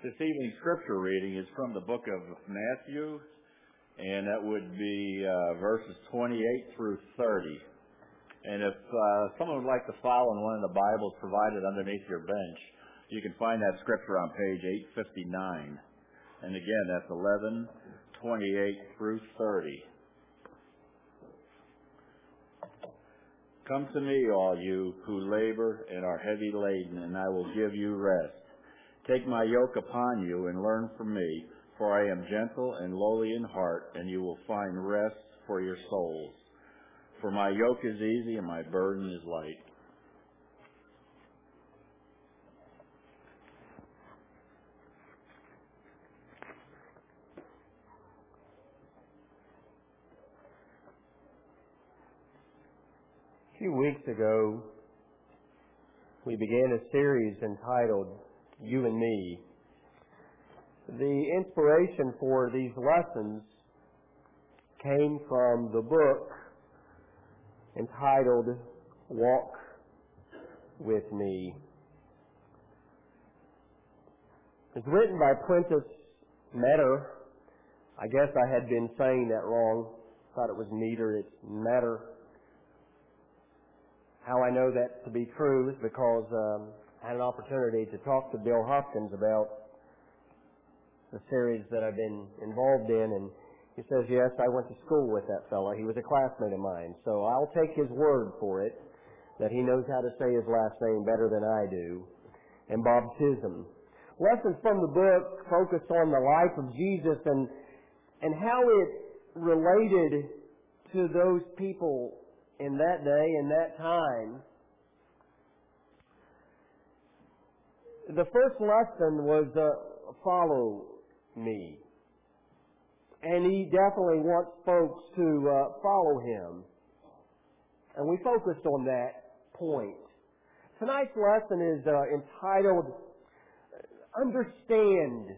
This evening's scripture reading is from the book of Matthew, and that would be verses 28 through 30. And if someone would like to follow in one of the Bibles provided underneath your bench, you can find that scripture on page 859. And again, that's 11:28 through 30. Come to me, all you who labor and are heavy laden, and I will give you rest. Take my yoke upon you and learn from me, for I am gentle and lowly in heart, and you will find rest for your souls. For my yoke is easy and my burden is light. A few weeks ago, we began a series entitled You and Me. The inspiration for these lessons came from the book entitled Walk with Me. It's written by Prentice Metter. I guess I had been saying that wrong. Thought it was Meter. It's Metter. How I know that to be true is because I had an opportunity to talk to Bill Hopkins about the series that I've been involved in, and he says, yes, I went to school with that fellow. He was a classmate of mine, so I'll take his word for it that he knows how to say his last name better than I do. And Bob Chisholm. Lessons from the book focus on the life of Jesus and how it related to those people in that day, in that time. The first lesson was follow me. And he definitely wants folks to follow him. And we focused on that point. Tonight's lesson is entitled, Understand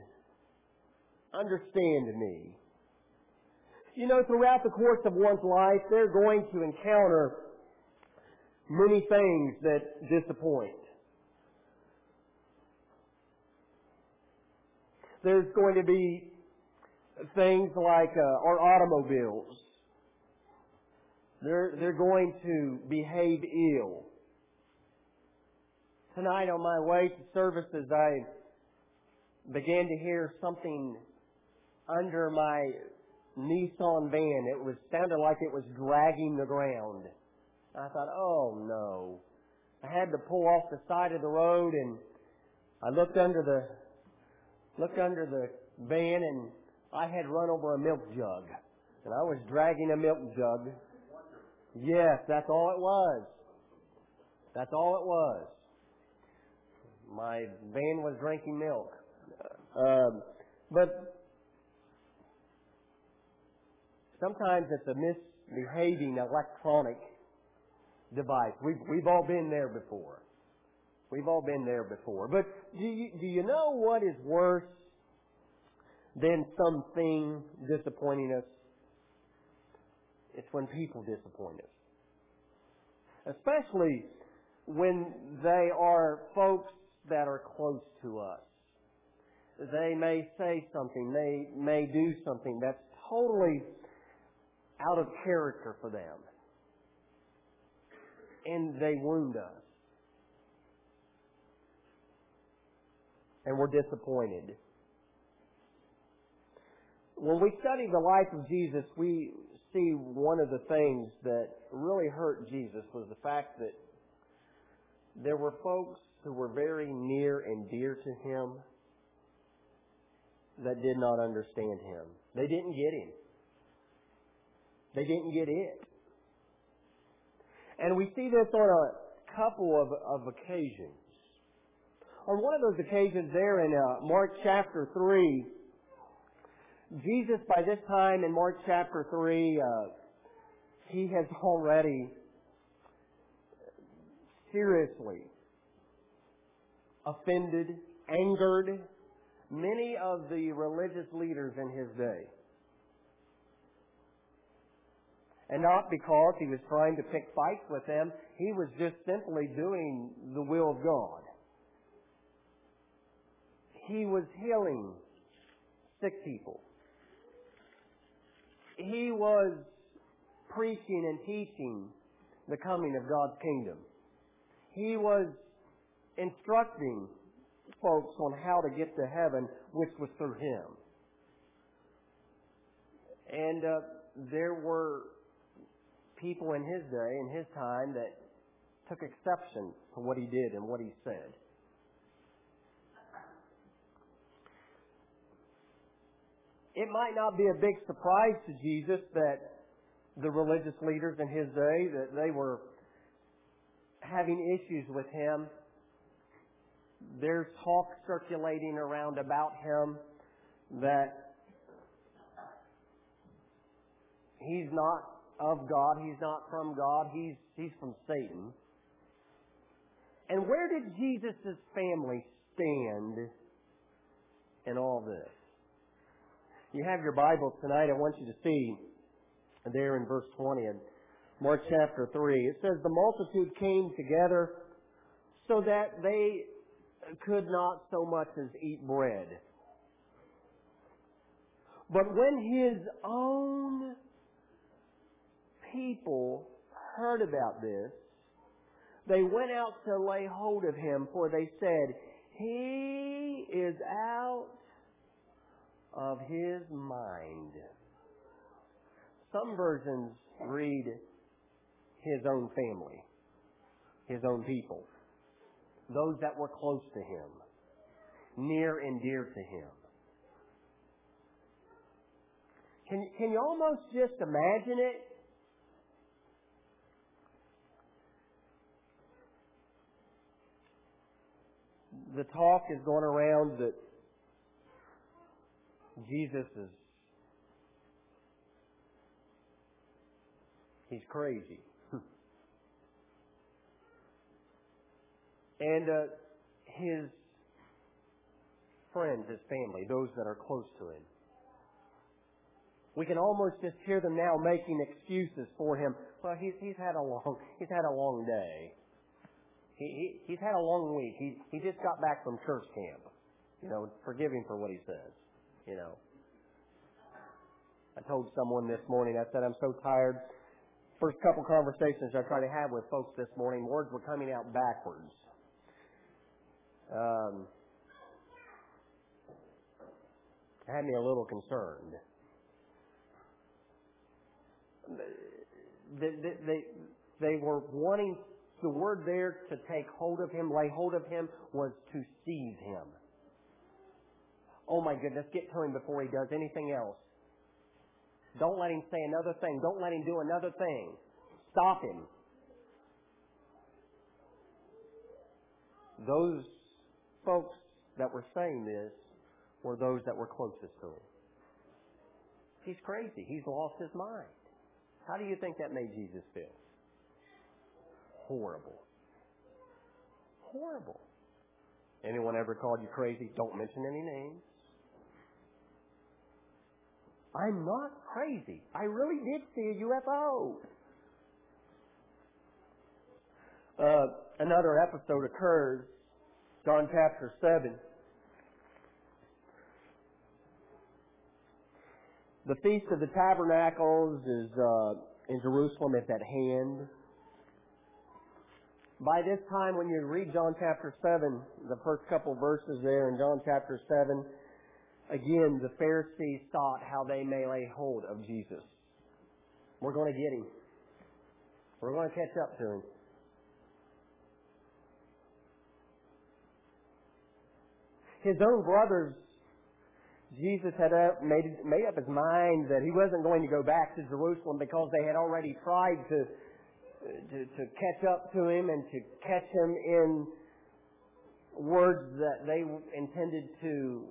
Me. You know, throughout the course of one's life, they're going to encounter many things that disappoint. There's going to be things like our automobiles. They're going to behave ill. Tonight on my way to services, I began to hear something under my Nissan van. It sounded like it was dragging the ground. I thought, oh no. I had to pull off the side of the road, and I looked under the van, and I had run over a milk jug. And I was dragging a milk jug. Yes, that's all it was. That's all it was. My van was drinking milk. But sometimes it's a misbehaving electronic device. We've all been there before. We've all been there before. But do you know what is worse than something disappointing us? It's when people disappoint us. Especially when they are folks that are close to us. They may say something, they may do something that's totally out of character for them. And they wound us. And we're disappointed. When we study the life of Jesus, we see one of the things that really hurt Jesus was the fact that there were folks who were very near and dear to him that did not understand him. They didn't get him. They didn't get it. And we see this on a couple of occasions. On one of those occasions there in Mark chapter 3, Jesus, by this time in Mark chapter 3, he has already seriously offended, angered many of the religious leaders in his day. And not because he was trying to pick fights with them. He was just simply doing the will of God. He was healing sick people. He was preaching and teaching the coming of God's kingdom. He was instructing folks on how to get to heaven, which was through Him. And there were people in His day, in His time, that took exception to what He did and what He said. It might not be a big surprise to Jesus that the religious leaders in His day, that they were having issues with Him. There's talk circulating around about Him that He's not of God, He's not from God, He's from Satan. And where did Jesus' family stand in all this? You have your Bibles tonight. I want you to see there in verse 20 in Mark chapter 3. It says, the multitude came together so that they could not so much as eat bread. But when His own people heard about this, they went out to lay hold of Him, for they said, He is out of His mind. Some versions read His own family, His own people, those that were close to Him, near and dear to Him. Can you almost just imagine it? The talk is going around that Jesus He's crazy. And His friends, His family, those that are close to Him, we can almost just hear them now making excuses for Him. Well, he's had a long day. He's had a long week. He just got back from church camp. Forgive him for what he says. I told someone this morning, I said, I'm so tired. First couple conversations I tried to have with folks this morning, words were coming out backwards. Had me a little concerned. They were wanting, the word there to take hold of Him, lay hold of Him, was to seize Him. Oh my goodness, get to Him before He does anything else. Don't let Him say another thing. Don't let Him do another thing. Stop Him. Those folks that were saying this were those that were closest to Him. He's crazy. He's lost his mind. How do you think that made Jesus feel? Horrible. Horrible. Anyone ever called you crazy? Don't mention any names. I'm not crazy. I really did see a UFO. Another episode occurs, John chapter 7. The Feast of the Tabernacles is in Jerusalem. It's at hand. By this time, when you read John chapter 7, the first couple verses there in John chapter 7, again, the Pharisees thought how they may lay hold of Jesus. We're going to get Him. We're going to catch up to Him. His own brothers, Jesus had made up his mind that He wasn't going to go back to Jerusalem because they had already tried to catch up to Him and to catch Him in words that they intended to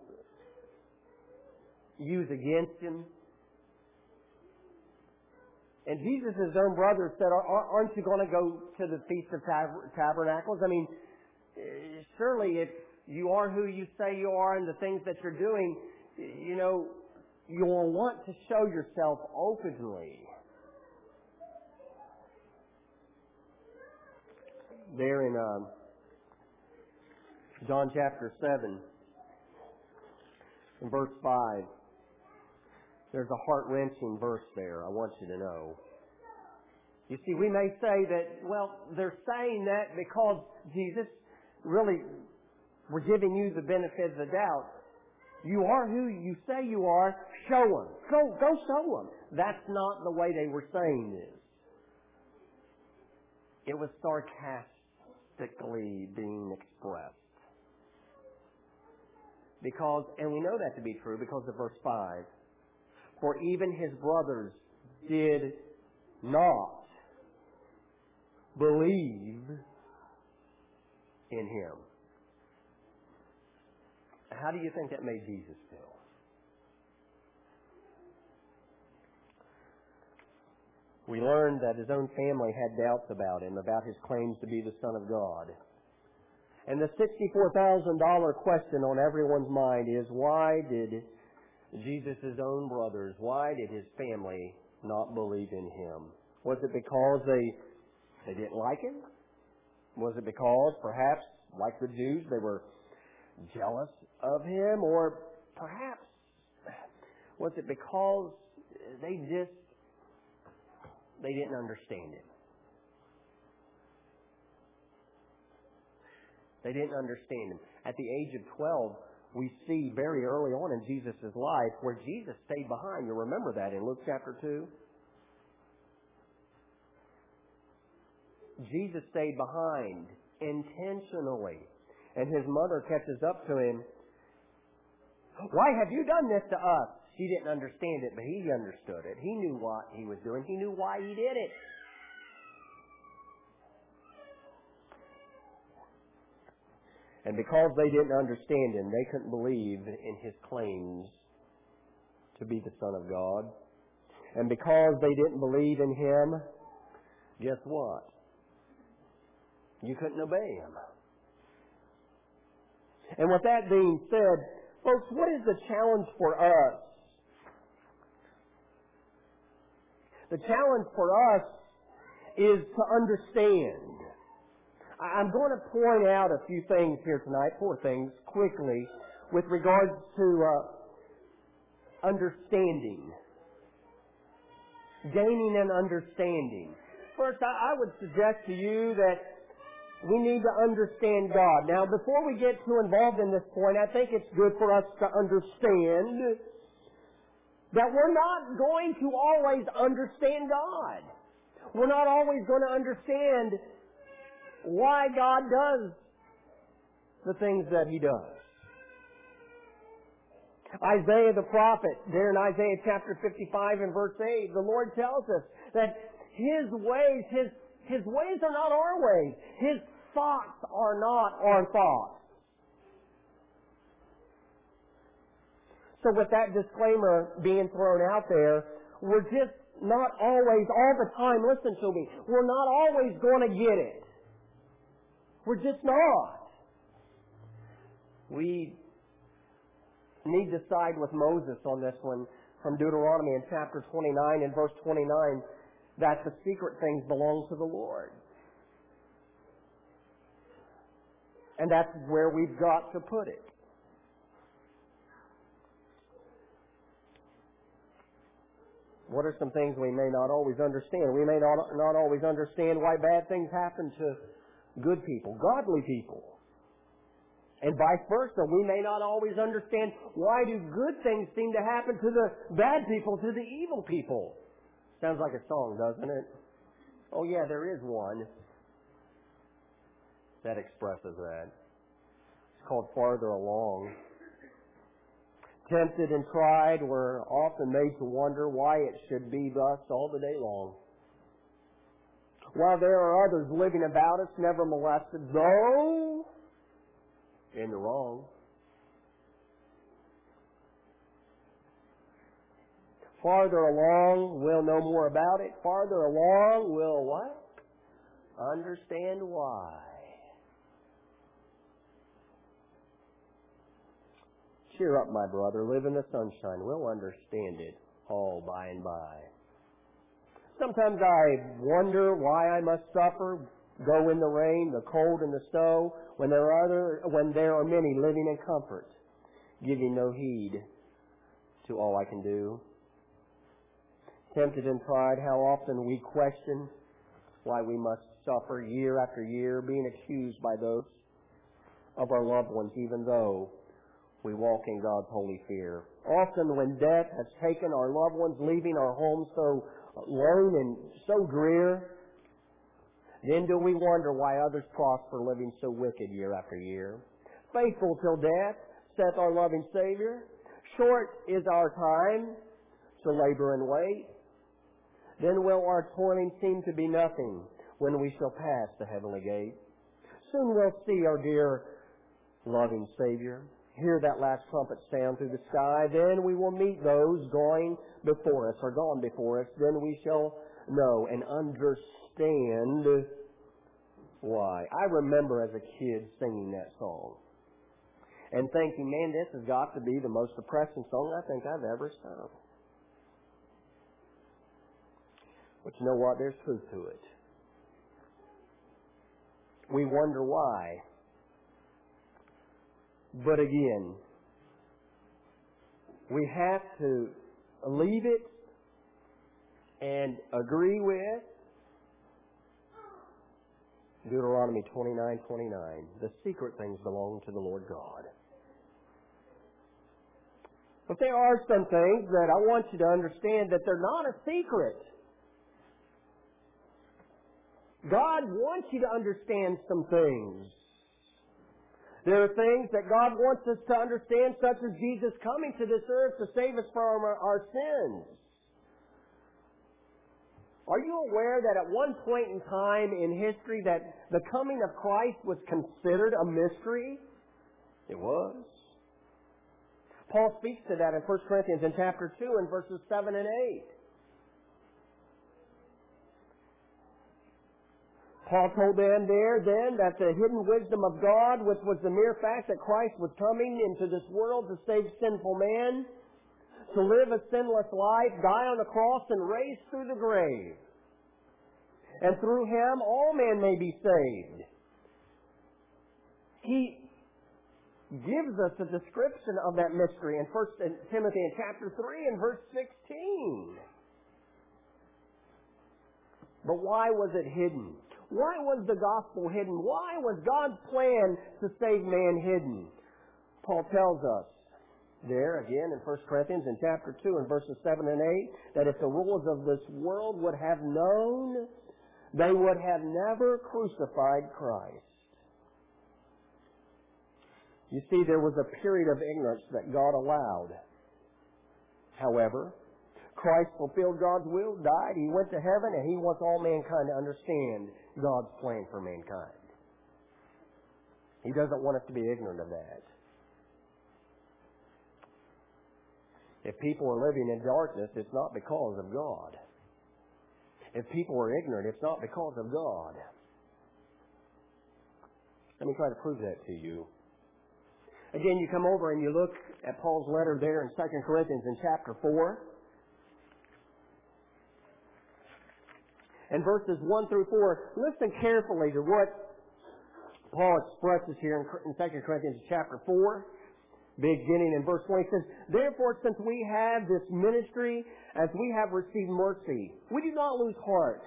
use against Him. And Jesus' own brothers said, aren't you going to go to the Feast of Tabernacles? I mean, surely if you are who you say you are and the things that you're doing, you'll want to show yourself openly. There in John chapter 7, In verse 5, there's a heart-wrenching verse there I want you to know. You see, we may say that, well, they're saying that because Jesus, really, we're giving you the benefit of the doubt. You are who you say you are. Show them. Go show them. That's not the way they were saying this. It was sarcastically being expressed. Because, and we know that to be true because of verse 5. For even his brothers did not believe in him. How do you think that made Jesus feel? We learned that his own family had doubts about him, about his claims to be the Son of God. And the $64,000 question on everyone's mind is, why did Jesus' own brothers, why did his family not believe in him? Was it because they didn't like him? Was it because, perhaps, like the Jews, they were jealous of him? Or perhaps, was it because they didn't understand him? They didn't understand him. At the age of 12, we see very early on in Jesus' life where Jesus stayed behind. You remember that in Luke chapter 2? Jesus stayed behind intentionally. And his mother catches up to him. Why have you done this to us? She didn't understand it, but he understood it. He knew what he was doing. He knew why he did it. And because they didn't understand him, they couldn't believe in his claims to be the Son of God. And because they didn't believe in him, guess what? You couldn't obey him. And with that being said, folks, what is the challenge for us? The challenge for us is to understand. I'm going to point out a few things here tonight, 4 things, quickly, with regards to understanding. Gaining an understanding. First, I would suggest to you that we need to understand God. Now, before we get too involved in this point, I think it's good for us to understand that we're not going to always understand God. We're not always going to understand why God does the things that he does. Isaiah the prophet, there in Isaiah chapter 55 and verse 8, the Lord tells us that his ways, his ways are not our ways. His thoughts are not our thoughts. So with that disclaimer being thrown out there, we're just not always, all the time, listen to me, we're not always going to get it. We're just not. We need to side with Moses on this one from Deuteronomy in chapter 29 and verse 29, that the secret things belong to the Lord. And that's where we've got to put it. What are some things we may not always understand? We may not always understand why bad things happen to good people, godly people. And vice versa, we may not always understand why do good things seem to happen to the bad people, to the evil people. Sounds like a song, doesn't it? Oh yeah, there is one that expresses that. It's called Farther Along. Tempted and tried, we're often made to wonder why it should be thus all the day long. While there are others living about us, never molested, though in the wrong. Farther along, we'll know more about it. Farther along, we'll what? Understand why. Cheer up, my brother. Live in the sunshine. We'll understand it all by and by. Sometimes I wonder why I must suffer, go in the rain, the cold, and the snow, when there are many living in comfort. giving no heed to all I can do. Tempted in pride, how often we question why we must suffer year after year, being accused by those of our loved ones, even though we walk in God's holy fear. Often when death has taken our loved ones, leaving our homes so lone and so drear, then do we wonder why others prosper, living so wicked year after year. Faithful till death, saith our loving Savior. Short is our time to labor and wait. Then will our toiling seem to be nothing when we shall pass the heavenly gate. Soon we'll see our dear loving Savior, hear that last trumpet sound through the sky. Then we will meet those going before us, or gone before us. Then we shall know and understand why. I remember as a kid singing that song and thinking, man, this has got to be the most depressing song I think I've ever sung. But you know what? There's truth to it. We wonder why. But again, we have to leave it and agree with Deuteronomy 29:29. The secret things belong to the Lord God. But there are some things that I want you to understand that they're not a secret. God wants you to understand some things. There are things that God wants us to understand, such as Jesus coming to this earth to save us from our sins. Are you aware that at one point in time in history that the coming of Christ was considered a mystery? It was. Paul speaks to that in 1 Corinthians in chapter 2 and verses 7 and 8. Paul told them there then that the hidden wisdom of God, which was the mere fact that Christ was coming into this world to save sinful man, to live a sinless life, die on the cross, and raise through the grave. And through Him all men may be saved. He gives us a description of that mystery in 1 Timothy in chapter 3 and verse 16. But why was it hidden? Why was the gospel hidden? Why was God's plan to save man hidden? Paul tells us there again in 1 Corinthians in chapter 2 and verses 7 and 8 that if the rulers of this world would have known, they would have never crucified Christ. You see, there was a period of ignorance that God allowed. However, Christ fulfilled God's will, died, He went to heaven, and He wants all mankind to understand God's plan for mankind. He doesn't want us to be ignorant of that. If people are living in darkness, it's not because of God. If people are ignorant, it's not because of God. Let me try to prove that to you. Again, you come over and you look at Paul's letter there in 2 Corinthians in chapter 4. And verses 1 through 4, listen carefully to what Paul expresses here in 2 Corinthians chapter 4, beginning in verse 20. He says, therefore, since we have this ministry, as we have received mercy, we do not lose heart.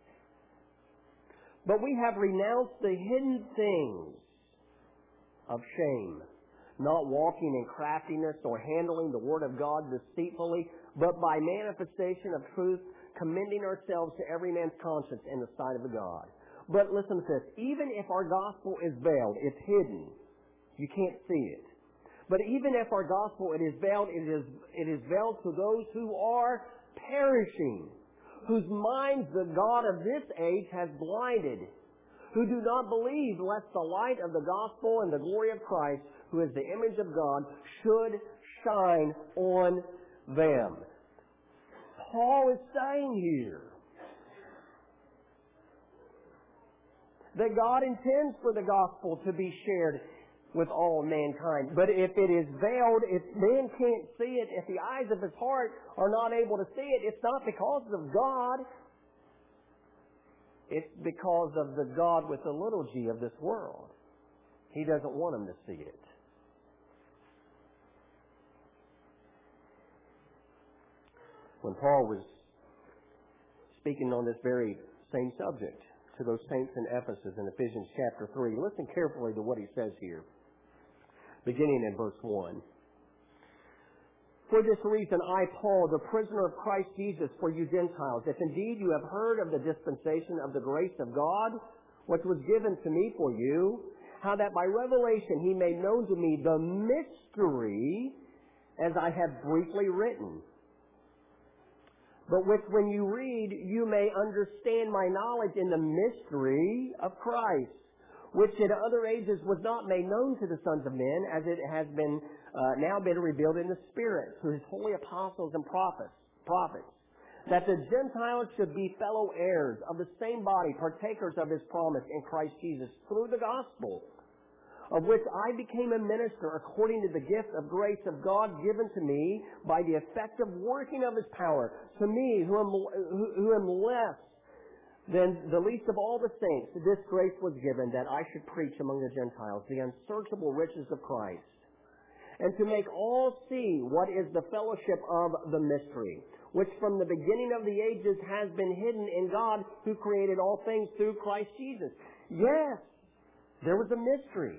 But we have renounced the hidden things of shame, not walking in craftiness or handling the word of God deceitfully, but by manifestation of truth, commending ourselves to every man's conscience in the sight of the God. But listen to this. Even if our gospel is veiled, it's hidden. You can't see it. But even if our gospel is veiled, it is veiled to those who are perishing, whose minds the God of this age has blinded, who do not believe lest the light of the gospel and the glory of Christ, who is the image of God, should shine on them. Paul is saying here that God intends for the gospel to be shared with all mankind. But if it is veiled, if man can't see it, if the eyes of his heart are not able to see it, it's not because of God. It's because of the God with the little g of this world. He doesn't want them to see it. when Paul was speaking on this very same subject to those saints in Ephesus in Ephesians chapter 3. Listen carefully to what he says here, beginning in verse 1. For this reason, I, Paul, the prisoner of Christ Jesus, for you Gentiles, if indeed you have heard of the dispensation of the grace of God, which was given to me for you, how that by revelation he made known to me the mystery, as I have briefly written. But which when you read, you may understand my knowledge in the mystery of Christ, which in other ages was not made known to the sons of men, as it has been now been revealed in the Spirit to his holy apostles and prophets, that the Gentiles should be fellow heirs of the same body, partakers of his promise in Christ Jesus, through the gospel, of which I became a minister according to the gift of grace of God given to me by the effective working of his power. To me, who am less than the least of all the saints, this grace was given that I should preach among the Gentiles the unsearchable riches of Christ, and to make all see what is the fellowship of the mystery, which from the beginning of the ages has been hidden in God, who created all things through Christ Jesus. Yes, there was a mystery.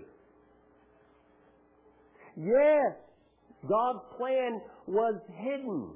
Yes, God's plan was hidden,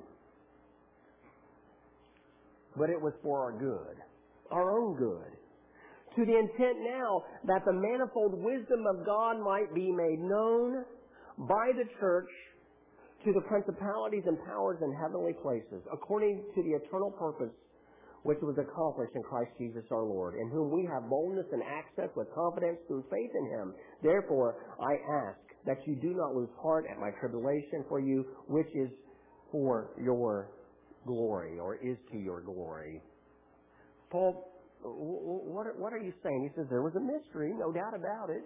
but it was for our good, our own good, to the intent now that the manifold wisdom of God might be made known by the church to the principalities and powers in heavenly places, according to the eternal purpose which was accomplished in Christ Jesus our Lord, in whom we have boldness and access with confidence through faith in him. Therefore, I ask that you do not lose heart at my tribulation for you, which is for your glory, or is to your glory. Paul, what are you saying? He says there was a mystery, no doubt about it.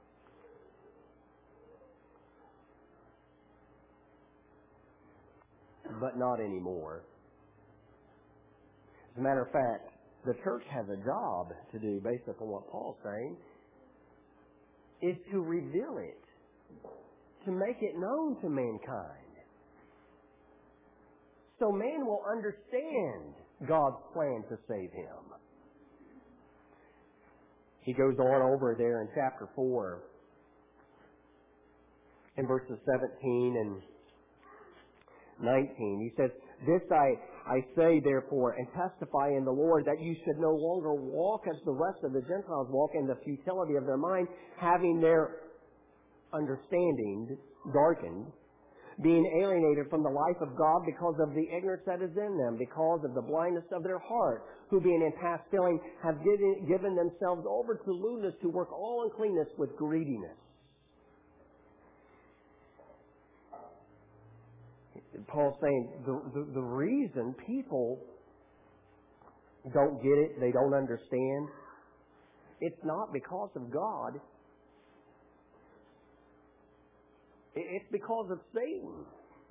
But not anymore. As a matter of fact, the church has a job to do based upon what Paul's saying, is to reveal it, to make it known to mankind. So man will understand God's plan to save him. He goes on over there in chapter 4, in verses 17 and 19. He says, this I say therefore and testify in the Lord, that you should no longer walk as the rest of the Gentiles walk, in the futility of their mind, having their understanding darkened, being alienated from the life of God because of the ignorance that is in them, because of the blindness of their heart, who being in past feeling have given themselves over to lewdness, to work all uncleanness with greediness. Paul's saying the reason people don't get it, they don't understand, it's not because of God. It's because of Satan.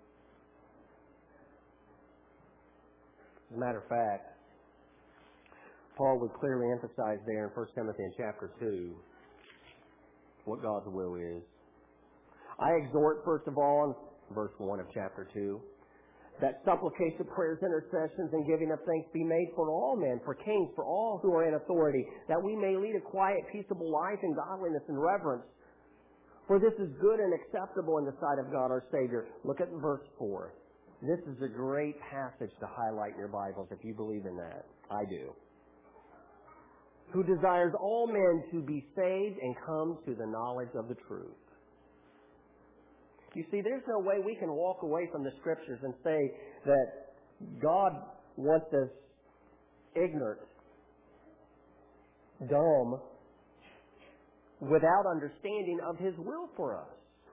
As a matter of fact, Paul would clearly emphasize there in 1 Timothy in chapter 2 what God's will is. I exhort, first of all, in verse 1 of chapter 2, that supplication, prayers, intercessions, and giving of thanks be made for all men, for kings, for all who are in authority, that we may lead a quiet, peaceable life in godliness and reverence. For this is good and acceptable in the sight of God our Savior. Look at verse 4. This is a great passage to highlight in your Bibles if you believe in that. I do. Who desires all men to be saved and come to the knowledge of the truth. You see, there's no way we can walk away from the Scriptures and say that God wants us ignorant, dumb, without understanding of his will for us.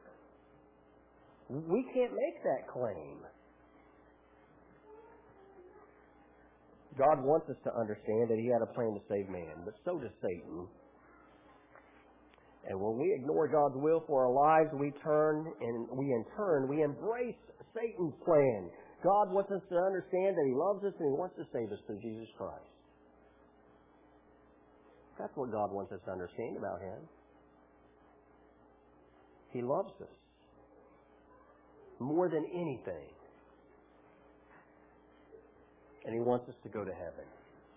We can't make that claim. God wants us to understand that he had a plan to save man, but so does Satan. And when we ignore God's will for our lives, we embrace Satan's plan. God wants us to understand that he loves us and he wants to save us through Jesus Christ. That's what God wants us to understand about him. He loves us more than anything. and He wants us to go to heaven.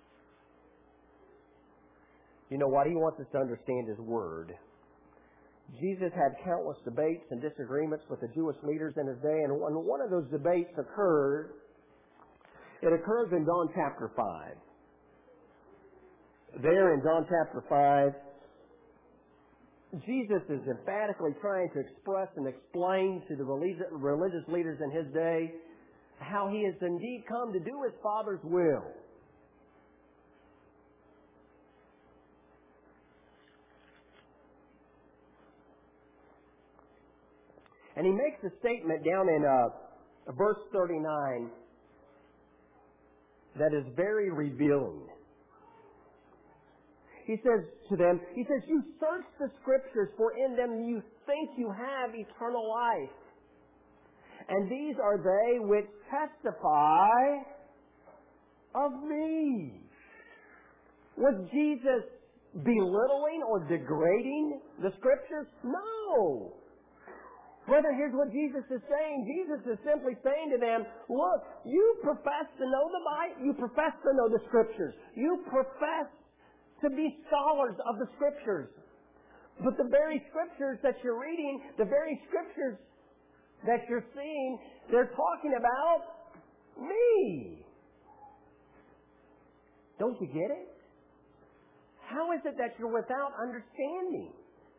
You know what? He wants us to understand His Word. Jesus had countless debates and disagreements with the Jewish leaders in His day, and one of those debates occurs in John chapter 5. There in John chapter 5, Jesus is emphatically trying to express and explain to the religious leaders in His day how He has indeed come to do His Father's will. And He makes a statement down in verse 39 that is very revealing. He says to them, He says, "You search the Scriptures, for in them you think you have eternal life. And these are they which testify of me." Was Jesus belittling or degrading the Scriptures? No. Brother, here's what Jesus is saying. Jesus is simply saying to them, look, you profess to know the Bible, you profess to know the Scriptures. You profess to be scholars of the Scriptures. But the very Scriptures that you're reading, the very Scriptures that you're seeing, they're talking about me. Don't you get it? How is it that you're without understanding?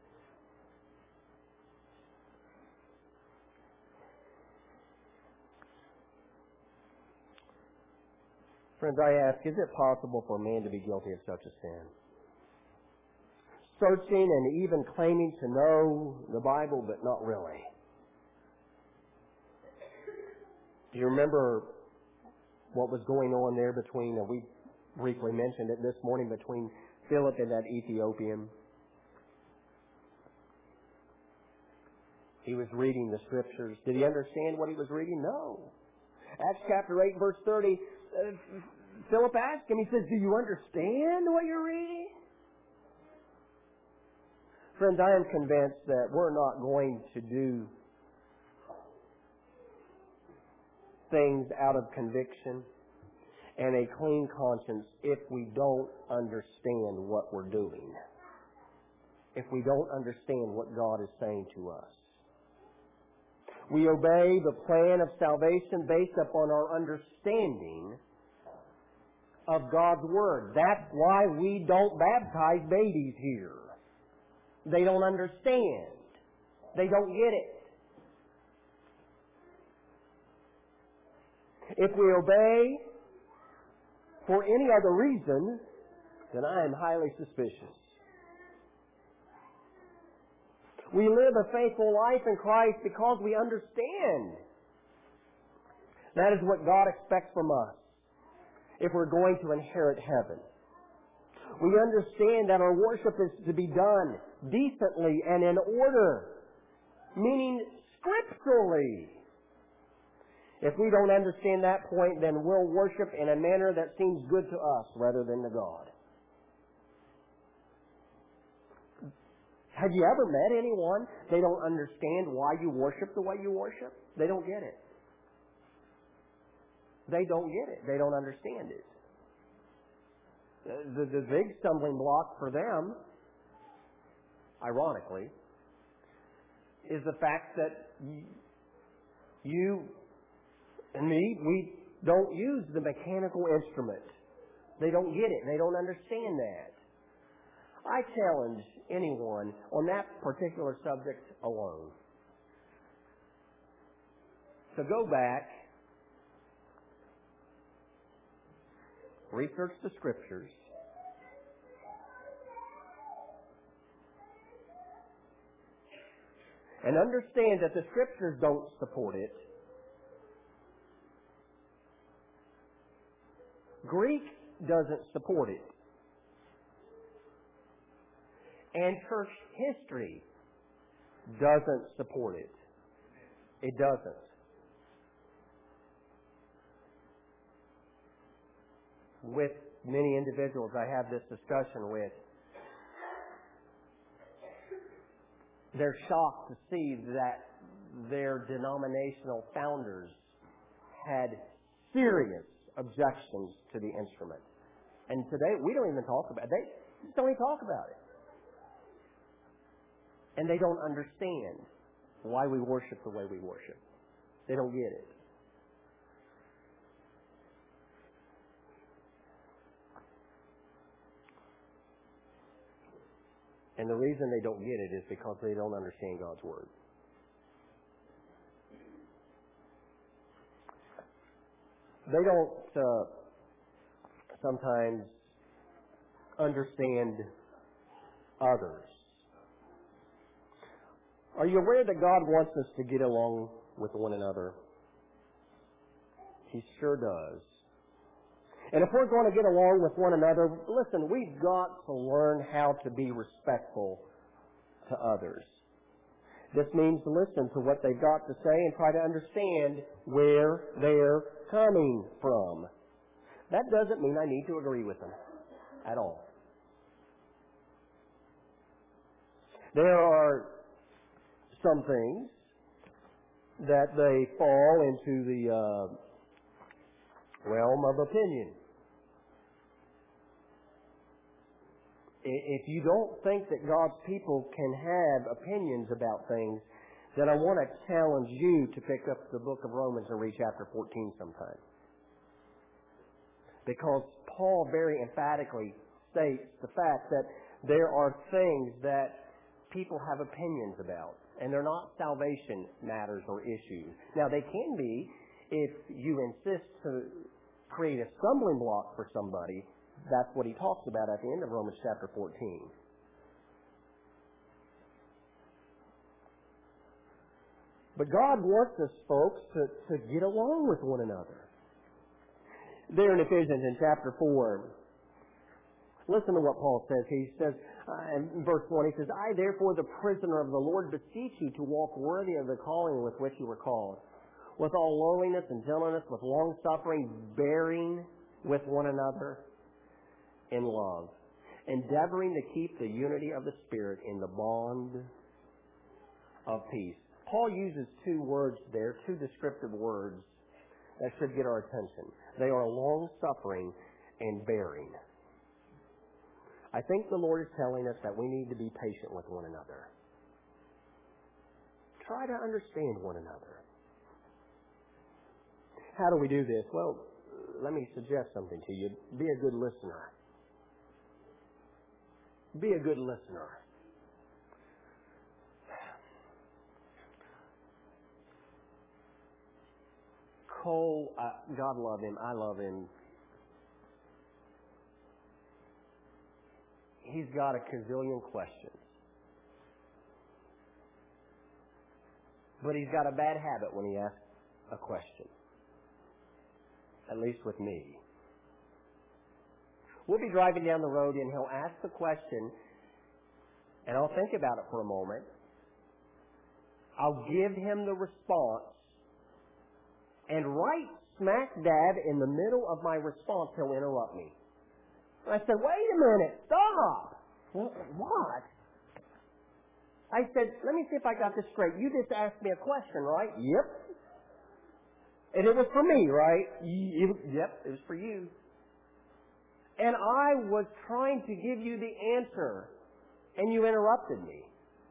Friends, I ask, is it possible for a man to be guilty of such a sin? Searching and even claiming to know the Bible, but not really. Do you remember what was going on there between, we briefly mentioned it this morning, between Philip and that Ethiopian? He was reading the Scriptures. Did he understand what he was reading? No. Acts chapter 8, verse 30, Philip asked him, he says, do you understand what you're reading? Friends, I am convinced that we're not going to do things out of conviction and a clean conscience if we don't understand what we're doing. If we don't understand what God is saying to us. We obey the plan of salvation based upon our understanding of God's Word. That's why we don't baptize babies here. They don't understand. They don't get it. If we obey for any other reason, then I am highly suspicious. We live a faithful life in Christ because we understand. That is what God expects from us if we're going to inherit heaven. We understand that our worship is to be done decently and in order, meaning scripturally. If we don't understand that point, then we'll worship in a manner that seems good to us rather than to God. Have you ever met anyone, they don't understand why you worship the way you worship? They don't get it. They don't get it. They don't understand it. The big stumbling block for them, ironically, is the fact that you and me, we don't use the mechanical instrument. They don't get it. They don't understand that. I challenge anyone on that particular subject alone to go back, research the Scriptures, and understand that the Scriptures don't support it. Greek doesn't support it. And church history doesn't support it. It doesn't. With many individuals I have this discussion with, they're shocked to see that their denominational founders had serious objections to the instrument. And today, we don't even talk about it. They just don't even talk about it. And they don't understand why we worship the way we worship. They don't get it. And the reason they don't get it is because they don't understand God's Word. They don't sometimes understand others. Are you aware that God wants us to get along with one another? He sure does. And if we're going to get along with one another, listen, we've got to learn how to be respectful to others. This means to listen to what they've got to say and try to understand where they're coming from. That doesn't mean I need to agree with them at all. There are some things that they fall into the realm of opinion. If you don't think that God's people can have opinions about things, then I want to challenge you to pick up the book of Romans and read chapter 14 sometime. Because Paul very emphatically states the fact that there are things that people have opinions about, and they're not salvation matters or issues. Now, they can be if you insist to create a stumbling block for somebody. That's what he talks about at the end of Romans chapter 14. But God wants us, folks, to get along with one another. There in Ephesians in chapter 4, listen to what Paul says. He says, in verse 1, he says, I, therefore, the prisoner of the Lord, beseech you to walk worthy of the calling with which you were called, with all lowliness and gentleness, with long-suffering, bearing with one another in love, endeavoring to keep the unity of the Spirit in the bond of peace. Paul uses two words there, two descriptive words that should get our attention. They are long-suffering and bearing. I think the Lord is telling us that we need to be patient with one another. Try to understand one another. How do we do this? Well, let me suggest something to you. Be a good listener. Be a good listener. Cole, God love him. I love him. He's got a gazillion questions. But he's got a bad habit when he asks a question. At least with me. We'll be driving down the road and he'll ask the question, and I'll think about it for a moment. I'll give him the response, and right smack dab in the middle of my response, he'll interrupt me. And I said, wait a minute, stop! What? I said, let me see if I got this straight. You just asked me a question, right? Yep. And it was for me, right? Yep, it was for you. And I was trying to give you the answer, and you interrupted me.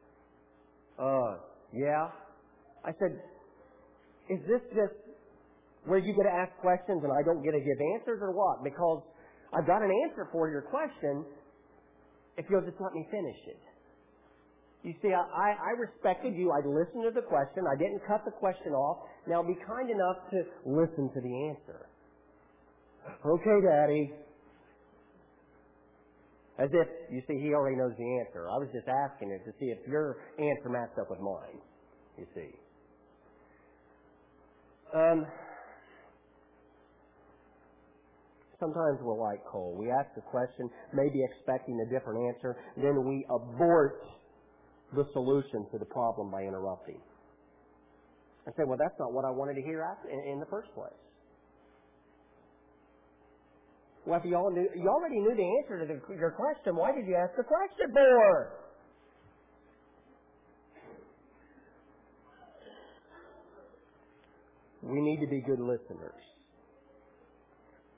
Yeah? I said, is this just where you get to ask questions and I don't get to give answers or what? Because I've got an answer for your question if you'll just let me finish it. You see, I respected you. I listened to the question. I didn't cut the question off. Now be kind enough to listen to the answer. Okay, Daddy. As if, you see, he already knows the answer. I was just asking it to see if your answer matched up with mine, you see. Sometimes we're like Cole. We ask a question, maybe expecting a different answer, then we abort the solution to the problem by interrupting. I say, well, that's not what I wanted to hear in the first place. Well, if you already knew the answer to your question, why did you ask the question for? We need to be good listeners.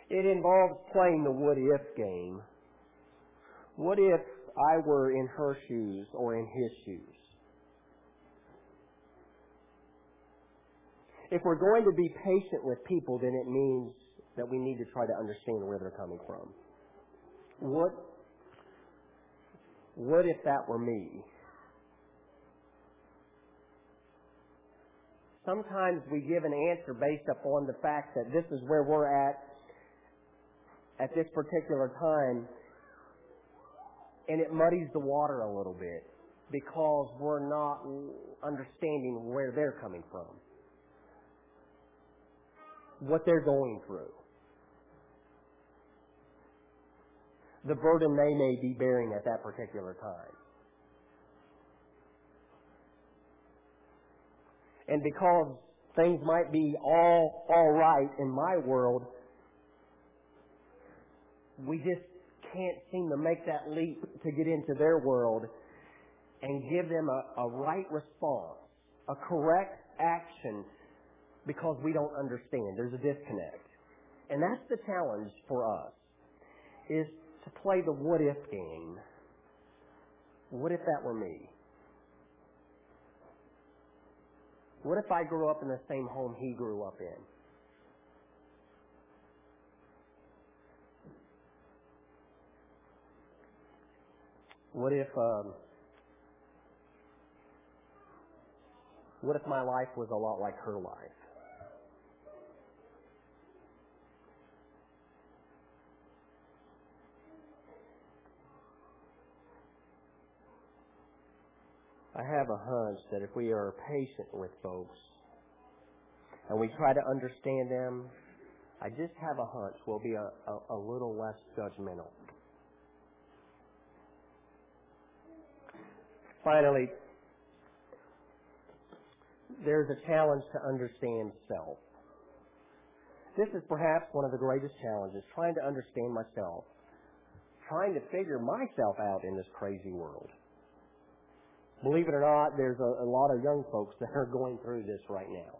It involves playing the what if game. What if I were in her shoes or in his shoes? If we're going to be patient with people, then it means that we need to try to understand where they're coming from. What if that were me? Sometimes we give an answer based upon the fact that this is where we're at this particular time, and it muddies the water a little bit because we're not understanding where they're coming from, what they're going through, the burden they may be bearing at that particular time. And because things might be all right in my world, we just can't seem to make that leap to get into their world and give them a right response, a correct action, because we don't understand. There's a disconnect. And that's the challenge for us, is to play the what if game. What if that were me? What if I grew up in the same home he grew up in? What if my life was a lot like her life? I have a hunch that if we are patient with folks and we try to understand them, I just have a hunch we'll be a little less judgmental. Finally, there's a challenge to understand self. This is perhaps one of the greatest challenges, trying to understand myself, trying to figure myself out in this crazy world. Believe it or not, there's a lot of young folks that are going through this right now.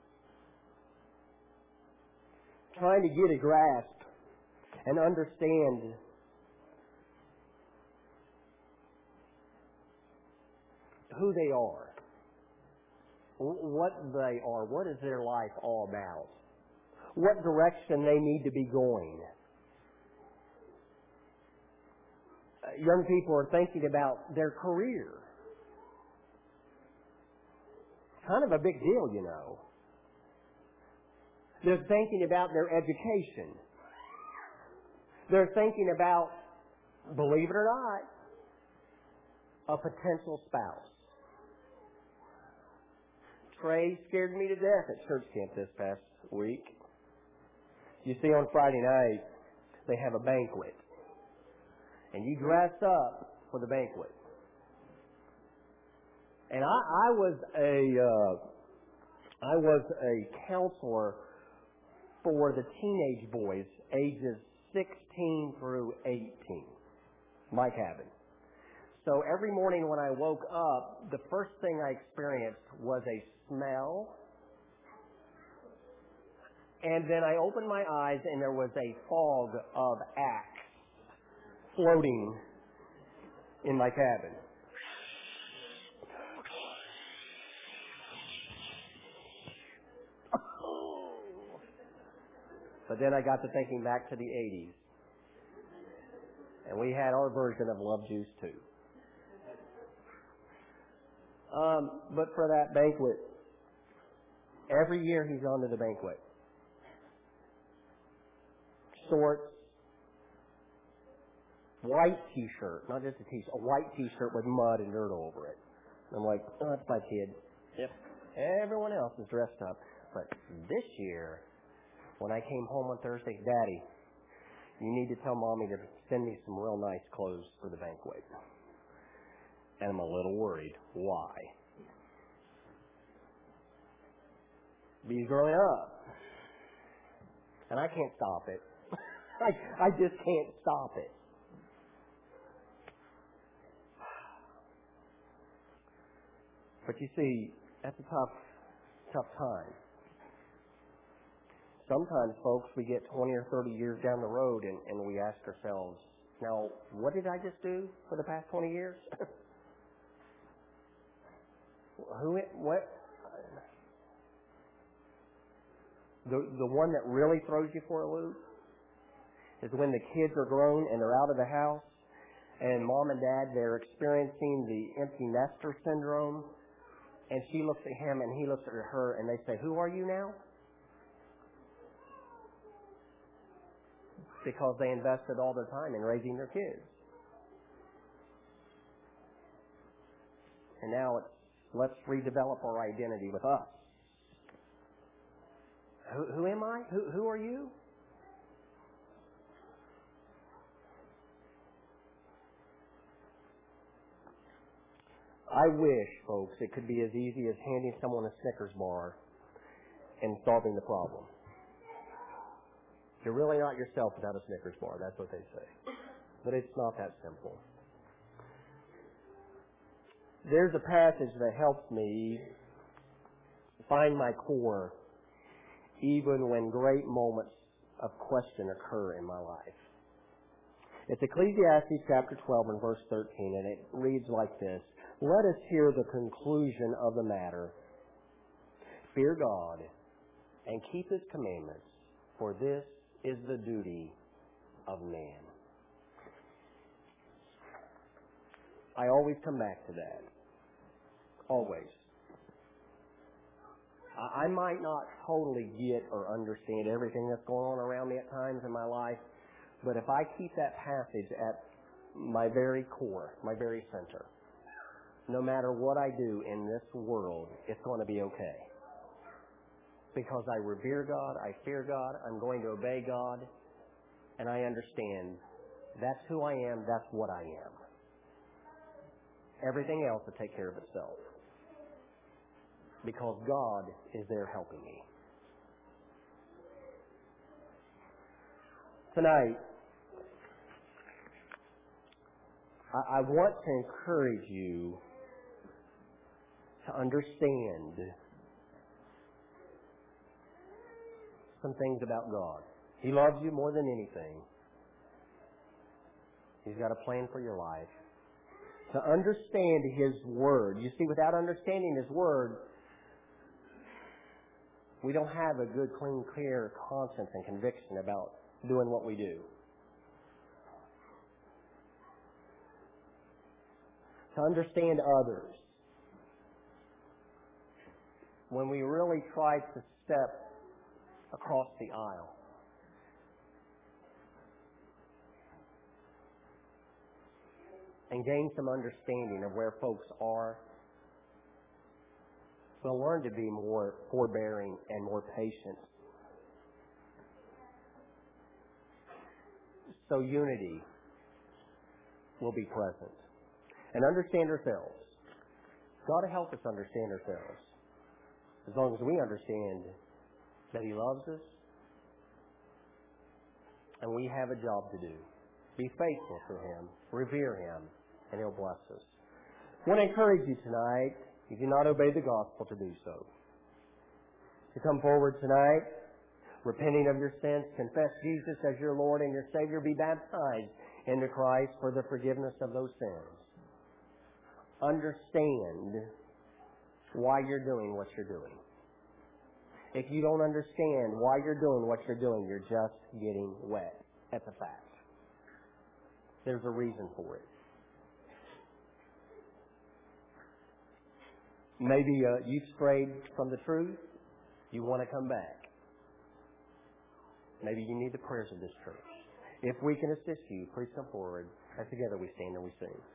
Trying to get a grasp and understand who they are, what they are, what is their life all about, what direction they need to be going. Young people are thinking about their career. Kind of a big deal, you know. They're thinking about their education. They're thinking about, believe it or not, a potential spouse. Trey scared me to death at church camp this past week. You see, on Friday night, they have a banquet. And you dress up for the banquet. And I was a counselor for the teenage boys, ages 16 through 18, my cabin. So every morning when I woke up, the first thing I experienced was a smell. And then I opened my eyes and there was a fog of axe floating in my cabin. But then I got to thinking back to the 80s. And we had our version of Love Juice too. But for that banquet, every year he's gone to the banquet. Shorts, white t-shirt, not just a t-shirt, a white t-shirt with mud and dirt over it. I'm like, oh, that's my kid. Yep. Everyone else is dressed up. But this year, when I came home on Thursday, Daddy, you need to tell Mommy to send me some real nice clothes for the banquet. And I'm a little worried. Why? But he's growing up. And I can't stop it. I just can't stop it. But you see, that's a tough time. sometimes, folks, we get 20 or 30 years down the road and we ask ourselves, now, what did I just do for the past 20 years? What? The one that really throws you for a loop is when the kids are grown and they're out of the house and mom and dad, they're experiencing the empty nester syndrome, and she looks at him and he looks at her and they say, who are you now? Because they invested all their time in raising their kids. And now it's, let's redevelop our identity with us. Who am I? Who are you? I wish, folks, it could be as easy as handing someone a Snickers bar and solving the problem. You're really not yourself without a Snickers bar, that's what they say. But it's not that simple. There's a passage that helps me find my core even when great moments of question occur in my life. It's Ecclesiastes chapter 12 and verse 13, and it reads like this. Let us hear the conclusion of the matter. Fear God and keep His commandments, for this is the duty of man. I always come back to that. Always. I might not totally get or understand everything that's going on around me at times in my life, but if I keep that passage at my very core, my very center, no matter what I do in this world, it's going to be okay. Because I revere God, I fear God, I'm going to obey God, and I understand that's who I am, that's what I am. Everything else will take care of itself. Because God is there helping me. Tonight, I want to encourage you to understand some things about God. He loves you more than anything. He's got a plan for your life. To understand His Word. You see, without understanding His Word, we don't have a good, clean, clear conscience and conviction about doing what we do. To understand others. When we really try to step across the aisle. And gain some understanding of where folks are. We'll learn to be more forbearing and more patient. So unity will be present. And understand ourselves. God to help us understand ourselves. As long as we understand that He loves us and we have a job to do. Be faithful to Him, revere Him, and He'll bless us. I want to encourage you tonight, if you do not obey the gospel, to do so. To come forward tonight, repenting of your sins, confess Jesus as your Lord and your Savior, be baptized into Christ for the forgiveness of those sins. Understand why you're doing what you're doing. If you don't understand why you're doing what you're doing, you're just getting wet. That's a fact. There's a reason for it. Maybe you've strayed from the truth. You want to come back. Maybe you need the prayers of this church. If we can assist you, please come forward. As together we stand and we sing.